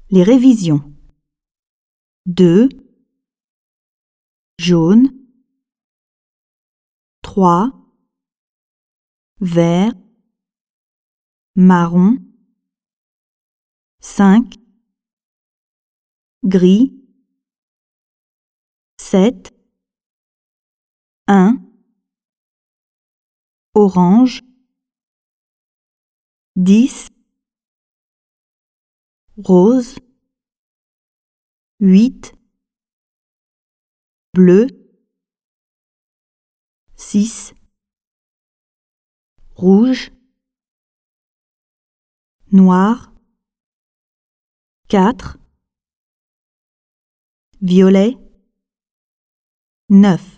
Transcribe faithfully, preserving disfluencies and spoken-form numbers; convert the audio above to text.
Les révisions. deux, jaune, trois, vert, marron, cinq, gris, sept, un, orange, dix, rose, huit, bleu, six, rouge, noir, quatre, violet, neuf.